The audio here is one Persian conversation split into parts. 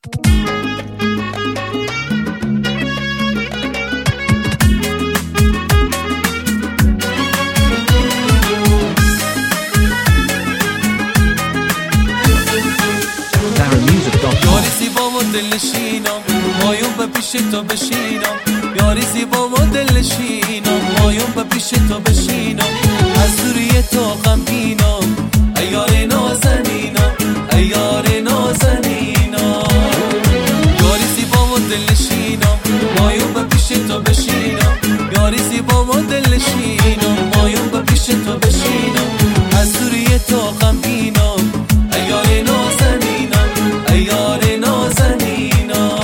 یاری زیبا و دلنشینم مایون به پیش تو بشینم یاری زیبا و دلنشینم مایون به پیش تو بشینم از دوری تو غمگینم ای یار نازنینم ای یار نازنینم یاری زیبا و دلنشینم مایون به پیش تو بشینم یاری زیبا و دلنشینم مایون به پیش تو بشینم از دوری تو غمگینم ای یار نازنینم ای یار نازنینم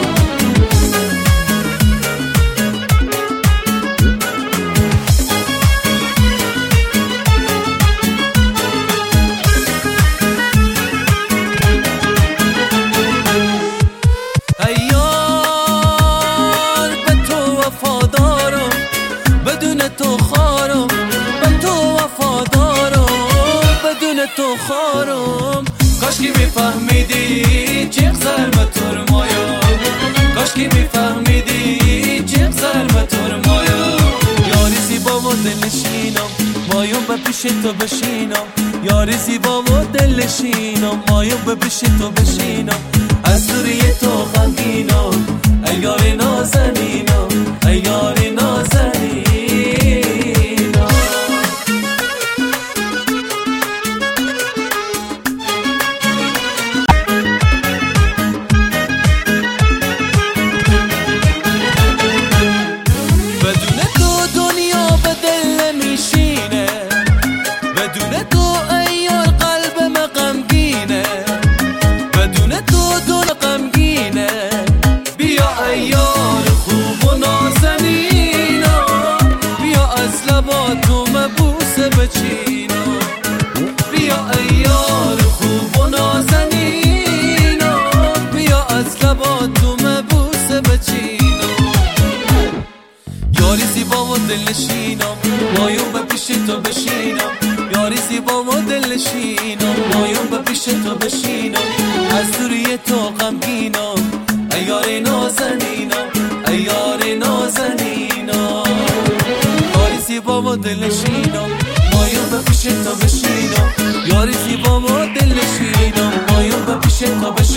ای یار به تو وفادارم بدون تو خارم به تو وفادارم بدون تو خارم کاش که میفهمیدی چه ظلم ترمایا کاش که میفهمیدی چه ظلم ترمایا یاری زیبا و دلنشینم مایون به پیش تو بشینم یاری زیبا و دلنشینم مایون به پیش تو بشینم از دوری تو غمگینم ای یار نازنینم ای یار نازنینم بدون تو دنیا به دل نمیشینه بدون تو ای یار قلبم غمگینه بدون تو دل غمگینه بیا ای یار خوب و نازنینم بیا از لباتم بوسه بچینم بیا ای یار خوب و نازنینم بیا از لباتم بوسه بچینم یاری زیبا و دلنشینم مایون به پیش تو بشینم یاری زیبا و دلنشینم مایون به پیش تو بشینم از دوری تو غمگینم ای یار نازنینم ای یار نازنینم یاری زیبا و دلنشینم مایون به پیش تو بشینم یاری زیبا و دلنشینم مایون به پیش تو بشینم